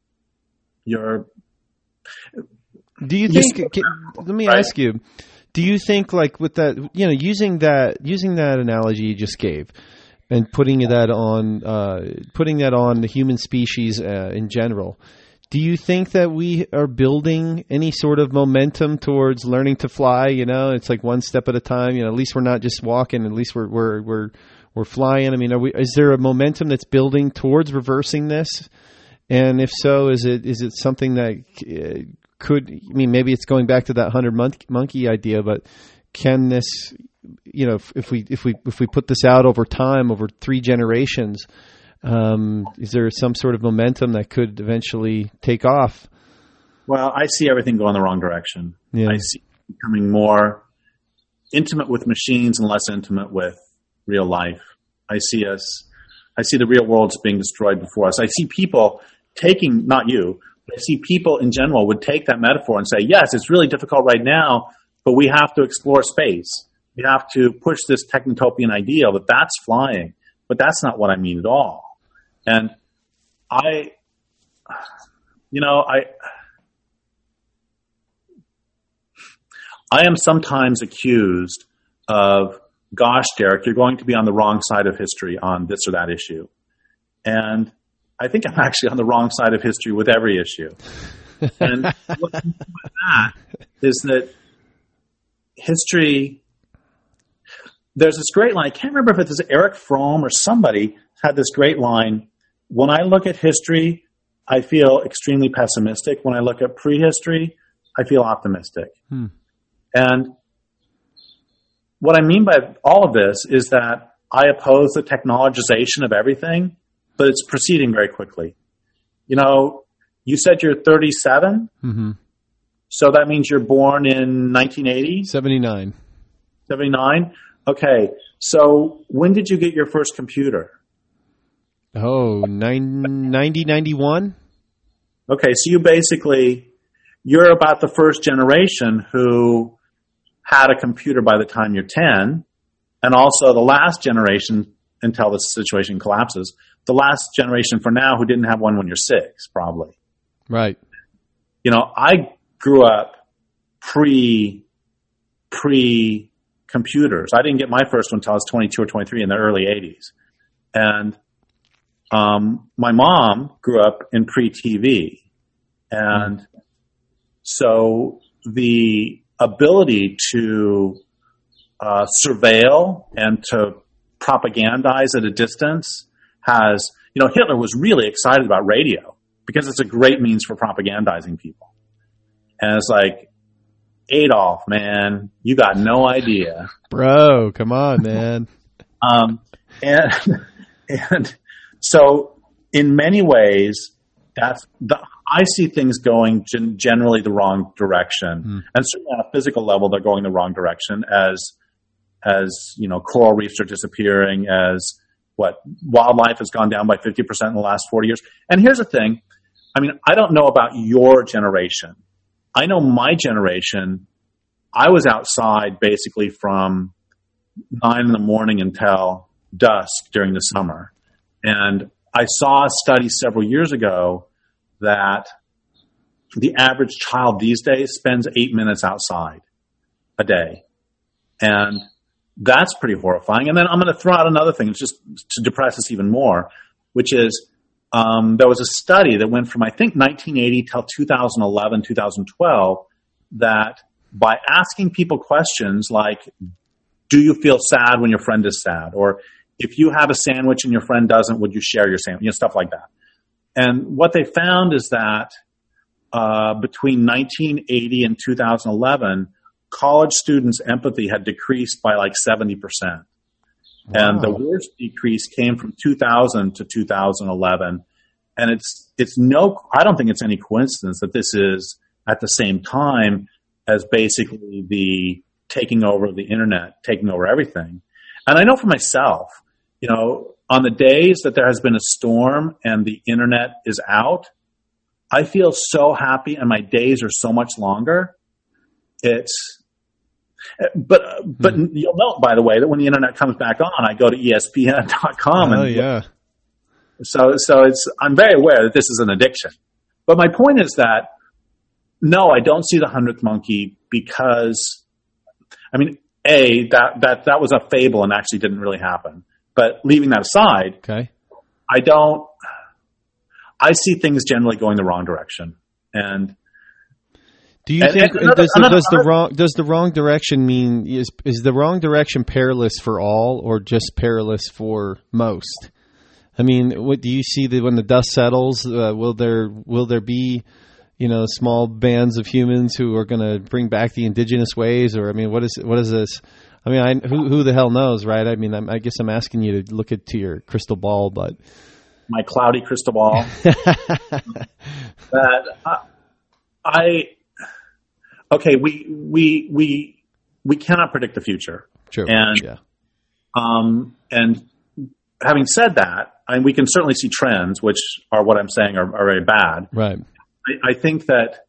do you think, let me ask you, do you think like with that, you know, using that analogy you just gave and putting that on the human species in general, do you think that we are building any sort of momentum towards learning to fly? You know, it's like one step at a time. You know, at least we're not just walking. At least we're flying. I mean, is there a momentum that's building towards reversing this? And if so, is it something that could? I mean, maybe it's going back to that 100 monkey idea, but can this? You know, if we put this out over time, over 3 generations. Is there some sort of momentum that could eventually take off? Well, I see everything going the wrong direction. Yeah. I see becoming more intimate with machines and less intimate with real life. I see the real world's being destroyed before us. I see people taking, not you, but I see people in general would take that metaphor and say, yes, it's really difficult right now, but we have to explore space. We have to push this technotopian ideal that that's flying. But that's not what I mean at all. And I am sometimes accused of, gosh, Derek, you're going to be on the wrong side of history on this or that issue. And I think I'm actually on the wrong side of history with every issue. And what I mean by that is that history, there's this great line, I can't remember if it was Eric Fromm or somebody had this great line, when I look at history, I feel extremely pessimistic. When I look at prehistory, I feel optimistic. And what I mean by all of this is that I oppose the technologization of everything, but it's proceeding very quickly. You know, you said you're 37, so that means you're born in 1980? 79. 79? Okay, so when did you get your first computer? Oh, 90, 91? Okay, so you're about the first generation who had a computer by the time you're 10, and also the last generation, until the situation collapses, the last generation for now who didn't have one when you're 6, probably. Right. You know, I grew up pre-computers. I didn't get my first one until I was 22 or 23 in the early 80s. And my mom grew up in pre-TV. And so the ability to surveil and to propagandize at a distance has, you know, Hitler was really excited about radio because it's a great means for propagandizing people. And it's like, Adolf, man, you got no idea. Bro, come on, man. And so in many ways, I see things going generally the wrong direction. And certainly on a physical level, they're going the wrong direction as you know, coral reefs are disappearing, as wildlife has gone down by 50% in the last 40 years. And here's the thing. I mean, I don't know about your generation. I know my generation, I was outside basically from 9 in the morning until dusk during the summer. And I saw a study several years ago that the average child these days spends 8 minutes outside a day. And that's pretty horrifying. And then I'm going to throw out another thing just to depress us even more, which is there was a study that went from, I think, 1980 till 2011, 2012, that by asking people questions like, do you feel sad when your friend is sad? Or if you have a sandwich and your friend doesn't, would you share your sandwich? You know, stuff like that. And what they found is that between 1980 and 2011, college students' empathy had decreased by like 70%. Wow. And the worst decrease came from 2000 to 2011. And I don't think it's any coincidence that this is at the same time as basically the taking over of the internet, taking over everything. And I know for myself, you know, on the days that there has been a storm and the internet is out, I feel so happy and my days are so much longer. But you'll note, by the way, that when the internet comes back on, I go to ESPN.com. Oh, yeah. So I'm very aware that this is an addiction. But my point is that, no, I don't see the 100th monkey because, I mean, that was a fable and actually didn't really happen. But leaving that aside, okay. I see things generally going the wrong direction. And do you think does the wrong direction mean is the wrong direction perilous for all or just perilous for most? I mean, what do you see when the dust settles? Will there be, small bands of humans who are going to bring back the indigenous ways? Or I mean, what is this? I mean, who the hell knows, right? I mean, I guess I'm asking you to look into your crystal ball, but my cloudy crystal ball. Okay, we cannot predict the future. True. And yeah. And having said that, we can certainly see trends, which are what I'm saying are very bad. Right. I think that,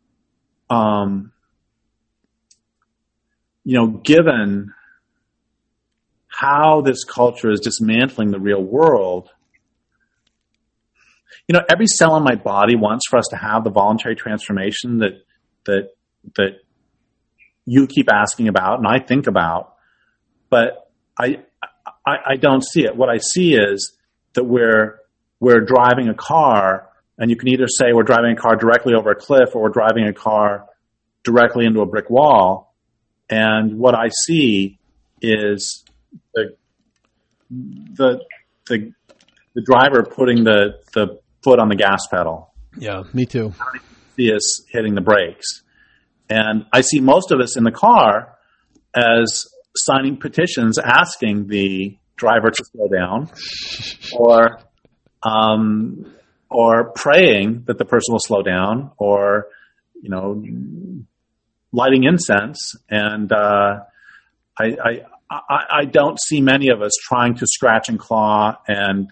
given how this culture is dismantling the real world, every cell in my body wants for us to have the voluntary transformation that you keep asking about and I think about, but I don't see it. What I see is that we're driving a car, and you can either say we're driving a car directly over a cliff or we're driving a car directly into a brick wall. And what I see is the driver putting the foot on the gas pedal. Yeah, me too. I see us hitting the brakes. And I see most of us in the car as signing petitions asking the driver to slow down or praying that the person will slow down or, lighting incense. And I don't see many of us trying to scratch and claw and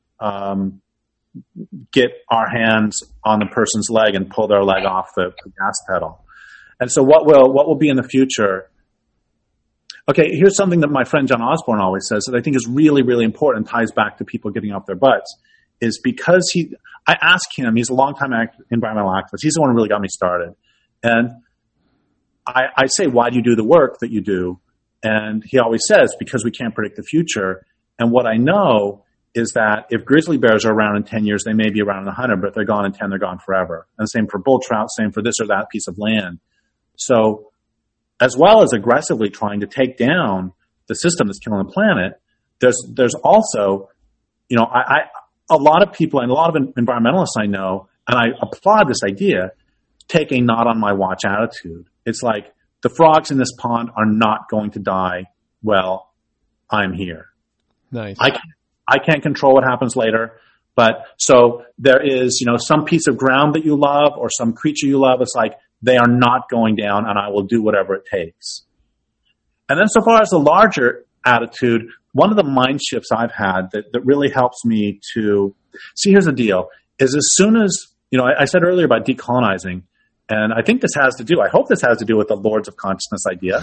get our hands on the person's leg and pull their leg off the gas pedal. And so what will be in the future? Okay, here's something that my friend John Osborne always says that I think is really, really important, ties back to people getting off their butts, is because I asked him, he's a longtime environmental activist, he's the one who really got me started. And I say, why do you do the work that you do? And he always says, because we can't predict the future. And what I know is that if grizzly bears are around in 10 years, they may be around in 100, but if they're gone in 10, they're gone forever. And the same for bull trout, same for this or that piece of land. So as well as aggressively trying to take down the system that's killing the planet, there's also, a lot of people and a lot of environmentalists I know, and I applaud this idea, take a not on my watch attitude. It's like the frogs in this pond are not going to die. Well, I'm here. Nice. I can't control what happens later, but so there is, some piece of ground that you love or some creature you love. It's like they are not going down, and I will do whatever it takes. And then so far as the larger attitude, one of the mind shifts I've had that really helps me to see, here's the deal, is as soon as, I said earlier about decolonizing, and I think I hope this has to do with the Lords of Consciousness idea,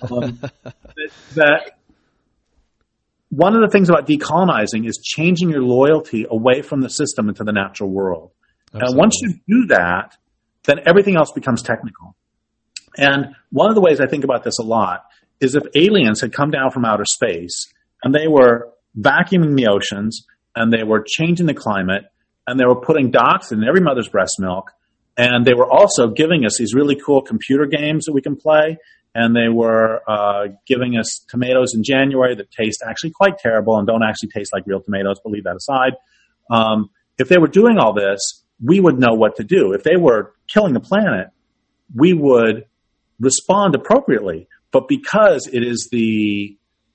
that one of the things about decolonizing is changing your loyalty away from the system into the natural world. Absolutely. And once you do that, then everything else becomes technical. And one of the ways I think about this a lot is if aliens had come down from outer space and they were vacuuming the oceans and they were changing the climate and they were putting dioxin in every mother's breast milk, and they were also giving us these really cool computer games that we can play, and they were giving us tomatoes in January that taste actually quite terrible and don't actually taste like real tomatoes, but leave that aside. If they were doing all this, we would know what to do. If they were killing the planet, we would respond appropriately. But because it is the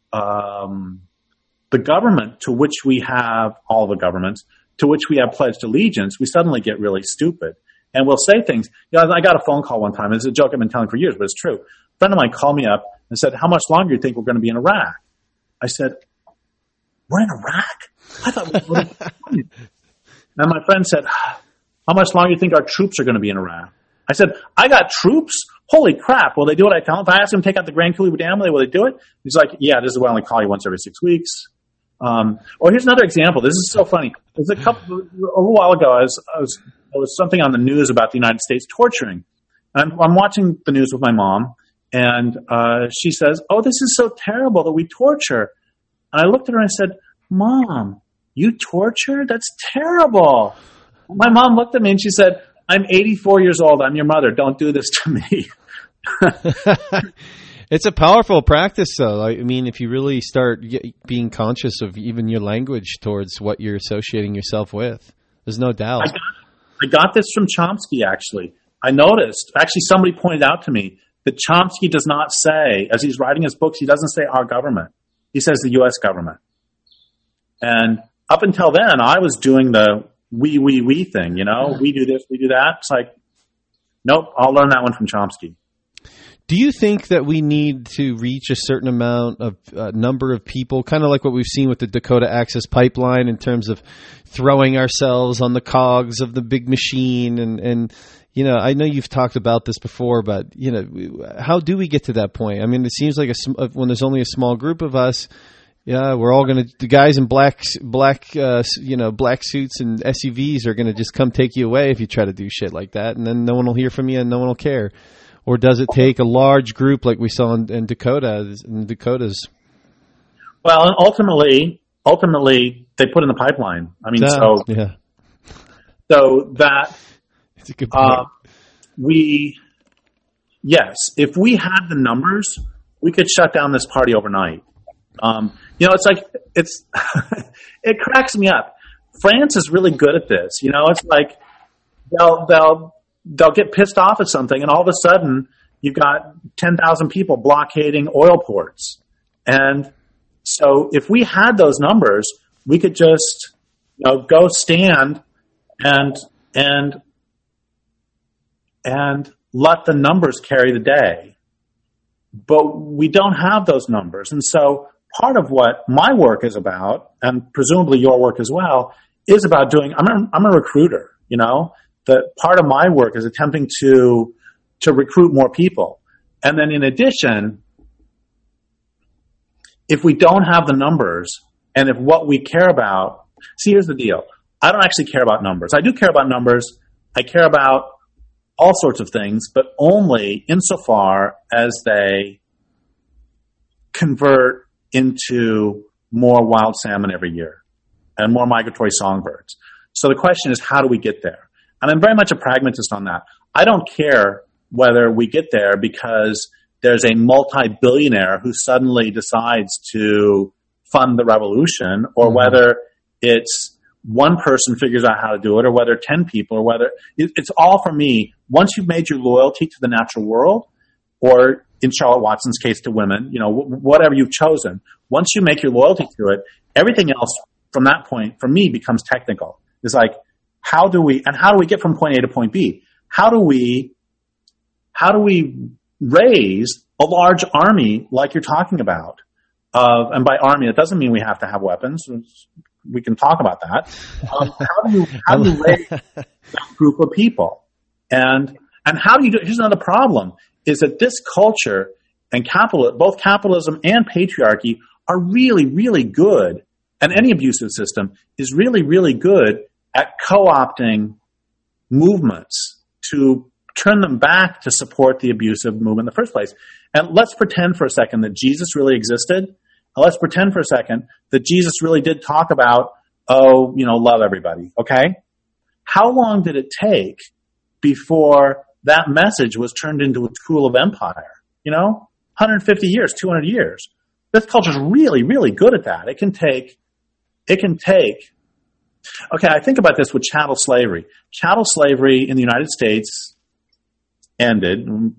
government to which we have, all the governments, to which we have pledged allegiance, we suddenly get really stupid. And we'll say things. I got a phone call one time. It's a joke I've been telling for years, but it's true. A friend of mine called me up and said, how much longer do you think we're going to be in Iraq? I said, we're in Iraq? I thought we were going to. And my friend said, how much longer do you think our troops are going to be in Iraq? I said, I got troops? Holy crap. Will they do what I tell them? If I ask them to take out the Grand Coulee Dam, will they do it? He's like, yeah, this is why I only call you once every 6 weeks. Or here's another example. This is so funny. There's a little while ago, there was something on the news about the United States torturing. And I'm watching the news with my mom, and she says, oh, this is so terrible that we torture. And I looked at her and I said, Mom, you torture? That's terrible. My mom looked at me and she said, I'm 84 years old. I'm your mother. Don't do this to me. It's a powerful practice, though. I mean, if you really start being conscious of even your language towards what you're associating yourself with, there's no doubt. I got this from Chomsky, actually. I noticed, actually, somebody pointed out to me that Chomsky does not say, as he's writing his books, he doesn't say our government. He says the U.S. government. And up until then, I was doing the we thing, you know? We do this, we do that. It's like, nope, I'll learn that one from Chomsky. Do you think that we need to reach a certain amount of number of people, kind of like what we've seen with the Dakota Access Pipeline in terms of throwing ourselves on the cogs of the big machine? And you know, I know you've talked about this before, but, you know, how do we get to that point? I mean, it seems like when there's only a small group of us, yeah, we're all going to, the guys in black suits and SUVs are going to just come take you away if you try to do shit like that. And then no one will hear from you and no one will care. Or does it take a large group like we saw in Dakotas? Well, and ultimately they put in the pipeline. I mean, so that it's a good point. If we had the numbers, we could shut down this party overnight. You know, it's like it cracks me up. France is really good at this. You know, it's like they'll get pissed off at something, and all of a sudden you've got 10,000 people blockading oil ports. And so if we had those numbers, we could just, you know, go stand and let the numbers carry the day. But we don't have those numbers. And so part of what my work is about, and presumably your work as well, is about doing, I'm a recruiter, you know, that part of my work is attempting to recruit more people. And then in addition, if we don't have the numbers, and if what we care about, see, here's the deal. I don't actually care about numbers. I do care about numbers. I care about all sorts of things, but only insofar as they convert into more wild salmon every year and more migratory songbirds. So the question is, how do we get there? And I'm very much a pragmatist on that. I don't care whether we get there because there's a multi-billionaire who suddenly decides to fund the revolution, or whether it's one person figures out how to do it, or whether 10 people, or whether it's all, for me, once you've made your loyalty to the natural world, or in Charlotte Watson's case to women, you know, whatever you've chosen, once you make your loyalty to it, everything else from that point, for me, becomes technical. It's like, how do we get from point A to point B? How do we raise a large army like you're talking about? And by army, it doesn't mean we have to have weapons. We can talk about that. How do you raise that group of people? And how do you do it? Here's another problem, is that this culture and both capitalism and patriarchy are really, really good, and any abusive system is really, really good at co-opting movements to turn them back to support the abusive movement in the first place. And let's pretend for a second that Jesus really existed. And let's pretend for a second that Jesus really did talk about, love everybody, okay? How long did it take before that message was turned into a tool of empire? 150 years, 200 years. This culture is really, really good at that. It can take, okay, I think about this with chattel slavery. Chattel slavery in the United States ended in,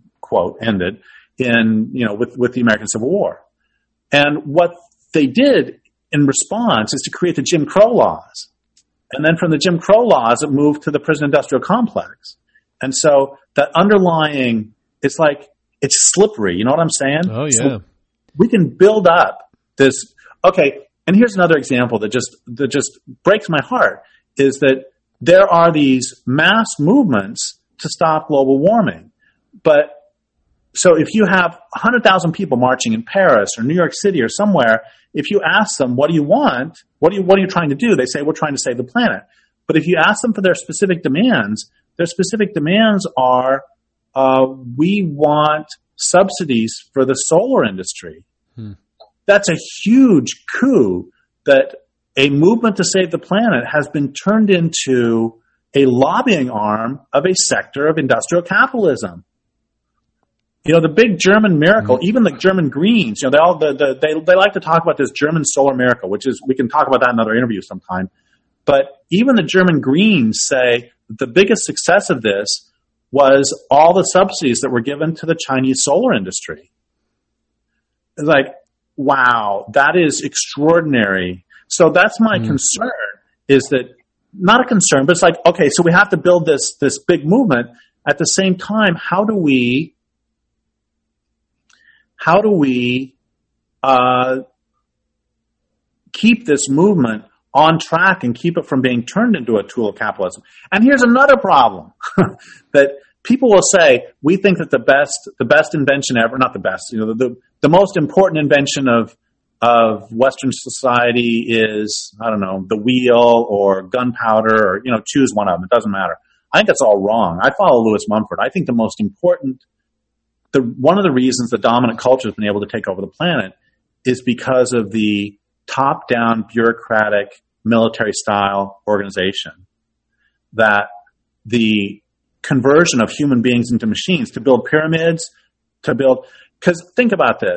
with the American Civil War. And what they did in response is to create the Jim Crow laws. And then from the Jim Crow laws, it moved to the prison industrial complex. And so that underlying, it's slippery. You know what I'm saying? Oh, yeah. So we can build up this. Okay. And here's another example that just breaks my heart, is that there are these mass movements to stop global warming. But so if you have 100,000 people marching in Paris or New York City or somewhere, if you ask them, what do you want? What are you trying to do? They say, we're trying to save the planet. But if you ask them for their specific demands are, we want subsidies for the solar industry. That's a huge coup that a movement to save the planet has been turned into a lobbying arm of a sector of industrial capitalism. The big German miracle, even the German Greens, they like to talk about this German solar miracle, which is, we can talk about that in another interview sometime. But even the German Greens say the biggest success of this was all the subsidies that were given to the Chinese solar industry. It's like, wow, that is extraordinary. So that's my concern, is that, not a concern, but it's like, okay, so we have to build this big movement. At the same time, how do we keep this movement on track and keep it from being turned into a tool of capitalism? And here's another problem that people will say, we think that the best invention ever, not the best, the most important invention of Western society is, I don't know, the wheel or gunpowder, or, choose one of them. It doesn't matter. I think that's all wrong. I follow Lewis Mumford. I think the most important, one of the reasons the dominant culture has been able to take over the planet is because of the top-down bureaucratic military-style organization. That the conversion of human beings into machines to build pyramids, because think about this.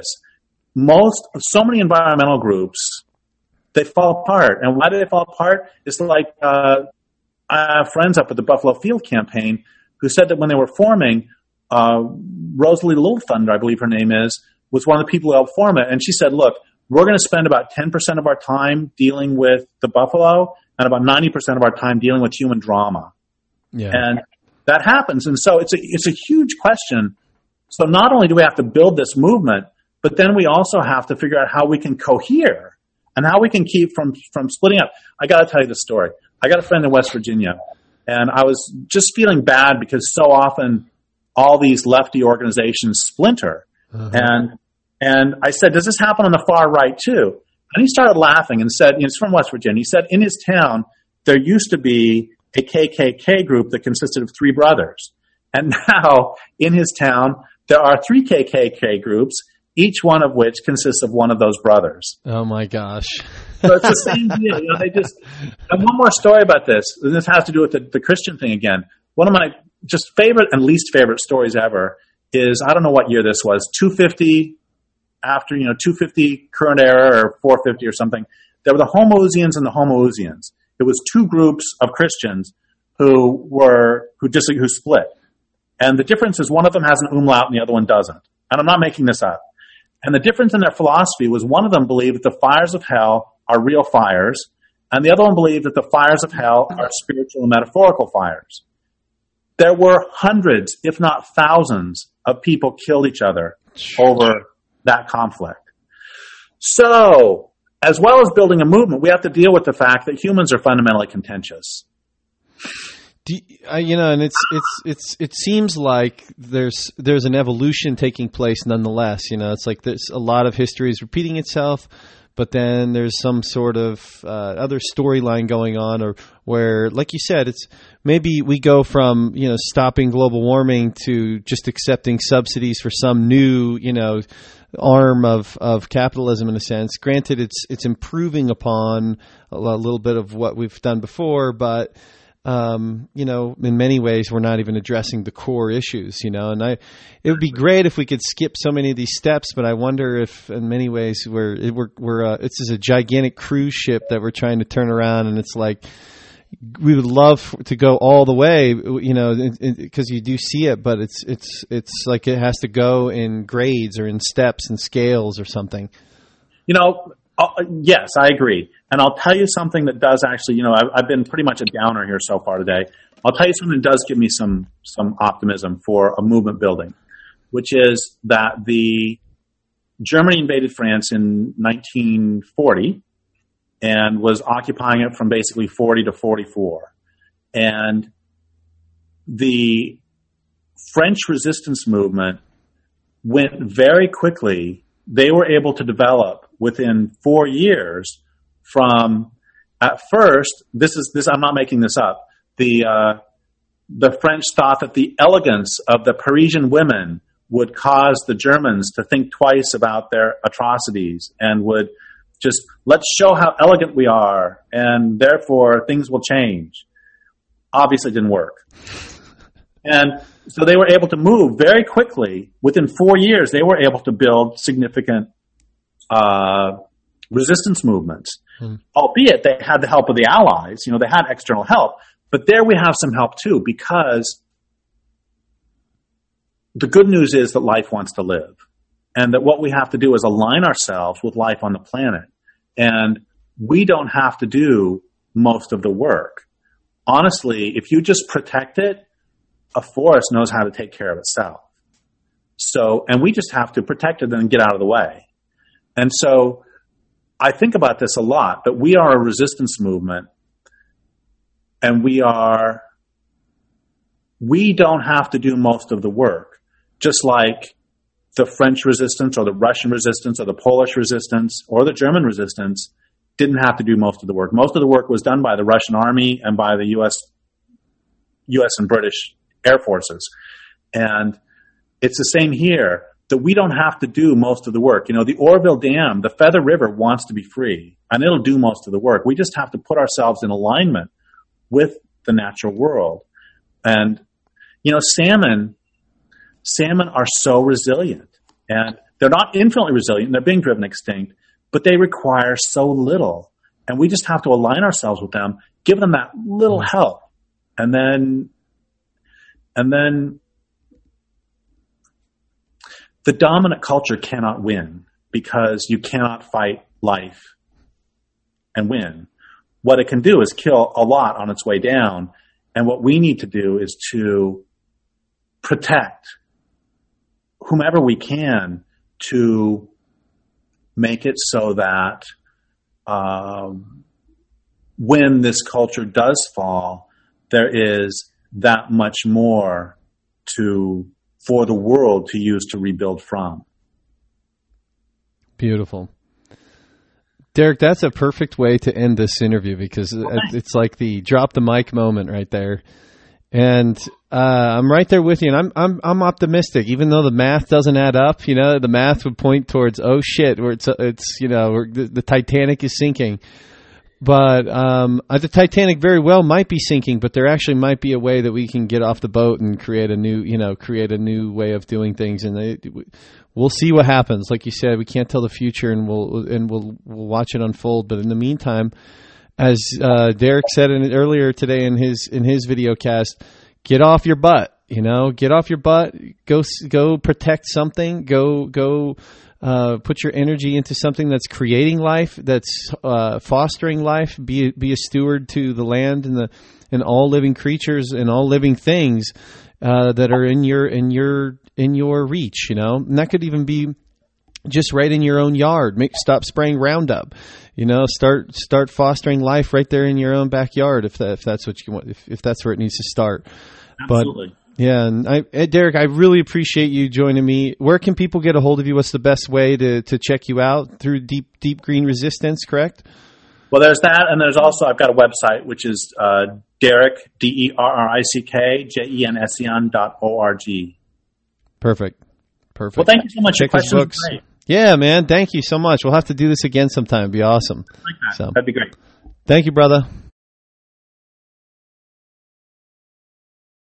So many environmental groups, they fall apart. And why do they fall apart? It's like I have friends up at the Buffalo Field Campaign who said that when they were forming, Rosalie Little Thunder, I believe her name is, was one of the people who helped form it. And she said, look, we're going to spend about 10% of our time dealing with the buffalo and about 90% of our time dealing with human drama. Yeah. And that happens. And so it's a huge question. So not only do we have to build this movement, but then we also have to figure out how we can cohere and how we can keep from splitting up. I got to tell you the story. I got a friend in West Virginia, and I was just feeling bad because so often all these lefty organizations splinter. Uh-huh. And I said, does this happen on the far right too? And he started laughing and said, he's from West Virginia. He said, in his town, there used to be a KKK group that consisted of 3 brothers. And now in his town, there are 3 KKK groups, each one of which consists of one of those brothers. Oh my gosh. So it's the same deal. And one more story about this, and this has to do with the Christian thing again. One of my just favorite and least favorite stories ever is, I don't know what year this was, 250 after, 250 current era or 450 or something. There were the Homoousians and the Homoousians. It was 2 groups of Christians who split. And the difference is one of them has an umlaut and the other one doesn't. And I'm not making this up. And the difference in their philosophy was one of them believed that the fires of hell are real fires, and the other one believed that the fires of hell are spiritual and metaphorical fires. There were hundreds, if not thousands, of people killed each other over that conflict. So, as well as building a movement, we have to deal with the fact that humans are fundamentally contentious. And it seems like there's an evolution taking place nonetheless. It's like there's a lot of history is repeating itself, but then there's some sort of other storyline going on, or where, like you said, it's maybe we go from stopping global warming to just accepting subsidies for some new arm of capitalism in a sense. Granted, it's improving upon a little bit of what we've done before, but in many ways, we're not even addressing the core issues, and it would be great if we could skip so many of these steps, but I wonder if in many ways it's just a gigantic cruise ship that we're trying to turn around, and it's like, we would love to go all the way, because you do see it, but it's like it has to go in grades or in steps and scales or something. Yes, I agree. And I'll tell you something that does actually, I've been pretty much a downer here so far today. I'll tell you something that does give me some optimism for a movement building, which is that Germany invaded France in 1940 and was occupying it from basically 40 to 44. And the French resistance movement went very quickly. They were able to develop within 4 years from, at first, I'm not making this up. The French thought that the elegance of the Parisian women would cause the Germans to think twice about their atrocities and would just, let's show how elegant we are, and therefore things will change. Obviously didn't work. And so they were able to move very quickly. Within 4 years, they were able to build significant resistance movements. Albeit they had the help of the Allies. They had external help. But there we have some help too, because the good news is that life wants to live. And that what we have to do is align ourselves with life on the planet. And we don't have to do most of the work. Honestly, if you just protect it, a forest knows how to take care of itself. And we just have to protect it and get out of the way. And so I think about this a lot, that we are a resistance movement, and we don't have to do most of the work, just like the French resistance or the Russian resistance or the Polish resistance or the German resistance didn't have to do most of the work. Most of the work was done by the Russian army and by the U.S. and British air forces. And it's the same here, that we don't have to do most of the work. The Oroville Dam, the Feather River wants to be free, and it'll do most of the work. We just have to put ourselves in alignment with the natural world. And, salmon are so resilient, and they're not infinitely resilient. They're being driven extinct, but they require so little. And we just have to align ourselves with them, give them that little help. And then the dominant culture cannot win, because you cannot fight life and win. What it can do is kill a lot on its way down. And what we need to do is to protect whomever we can, to make it so that when this culture does fall, there is that much more for the world to use to rebuild from. Beautiful. Derek, that's a perfect way to end this interview, because it's like the drop the mic moment right there. And I'm right there with you, and I'm optimistic, even though the math doesn't add up. The math would point towards, oh shit, where the Titanic is sinking. But the Titanic very well might be sinking, but there actually might be a way that we can get off the boat and create a new way of doing things. And we'll see what happens. Like you said, we can't tell the future, and we'll watch it unfold. But in the meantime, as Derek said earlier today in his video cast, get off your butt. Get off your butt. Go protect something. Go. Put your energy into something that's creating life, that's fostering life. Be a steward to the land and all living creatures and all living things that are in your reach. And that could even be just right in your own yard. Stop spraying Roundup. Start fostering life right there in your own backyard if that's what you want. If that's where it needs to start. Absolutely. But, yeah, and Derek, I really appreciate you joining me. Where can people get a hold of you? What's the best way to check you out? Through Deep Green Resistance, correct? Well, there's that, and there's also, I've got a website, which is Derrick, DERRICK, JENSEN.org. Perfect. Well, thank you so much. Check his books. Yeah, man, thank you so much. We'll have to do this again sometime. It'd be awesome. That'd be great. Thank you, brother.